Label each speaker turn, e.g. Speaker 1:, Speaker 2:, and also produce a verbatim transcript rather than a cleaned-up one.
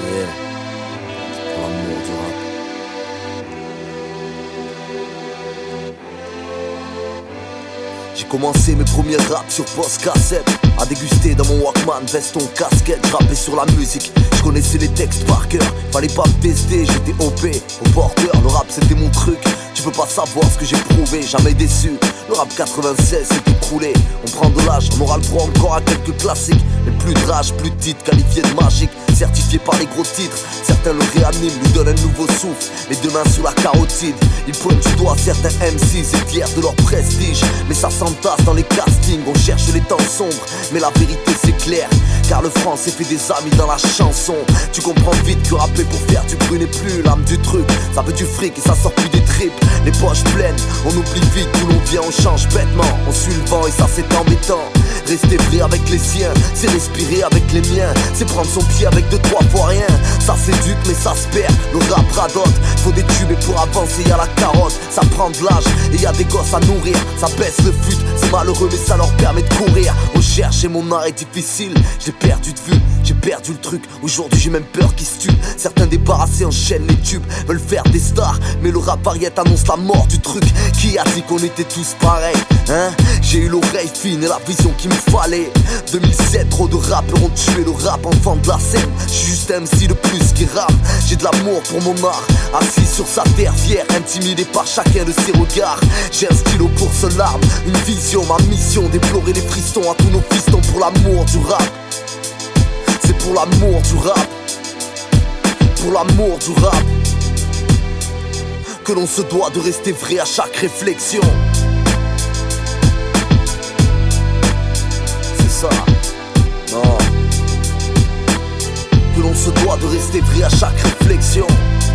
Speaker 1: Yeah. C'est pour l'amour du rap. J'ai commencé mes premiers raps sur post-cassette, à déguster dans mon Walkman, veston, casquette, rappé sur la musique. Je connaissais les textes par cœur, fallait pas me tester, j'étais O P, au porteur, le rap c'était mon truc. Tu peux pas savoir ce que j'ai prouvé, jamais déçu. Le rap quatre-vingt-seize s'est écroulé, on prend de l'âge, on aura le droit encore à quelques classiques. Mais plus de rage, plus de titres, qualifiés de magique, certifiés par les gros titres. Certains le réaniment, lui donnent un nouveau souffle, les deux mains sous la carotide. Ils pointent du doigt certains M Cs et fiers de leur prestige. Mais ça s'entasse dans les castings, on cherche les temps sombres. Mais la vérité c'est clair, car le français fait des amis dans la chanson. Tu comprends vite que rapper pour faire du bruit n'est plus l'âme du truc. Ça veut du fric et ça sort plus des tripes. Les poches pleines, on oublie vite d'où l'on vient, on change bêtement. On suit le vent et ça c'est embêtant. Rester vrai avec les siens, c'est respirer avec les miens. C'est prendre son pied avec deux trois fois rien. Ça s'éduque mais ça se perd, le rap radote. Faut des tubes et pour avancer y'a la carotte. Ça prend de l'âge et y'a des gosses à nourrir. Ça baisse le fut, c'est malheureux mais ça leur permet de courir. On cherche et mon art est difficile, j'ai perdu de vue, j'ai perdu le truc. Aujourd'hui j'ai même peur qu'ils se tuent. Certains débarrassés enchaînent les tubes, veulent faire des stars. Mais le rap arriette annonce la mort du truc. Qui a dit qu'on était tous pareils, hein? J'ai eu l'oreille fine et la vision qu'il me fallait. deux mille sept, trop de rappeurs ont tué le rap, enfant de la scène. J'suis juste M C de plus qui rame. J'ai de l'amour pour mon art, assis sur sa terre fière, intimidé par chacun de ses regards. J'ai un stylo pour seule arme, une vision, ma mission, déplorer les frissons à tous nos fistons pour l'amour du rap. C'est pour l'amour du rap, pour l'amour du rap, que l'on se doit de rester vrai à chaque réflexion. C'est ça, non. Que l'on se doit de rester vrai à chaque réflexion.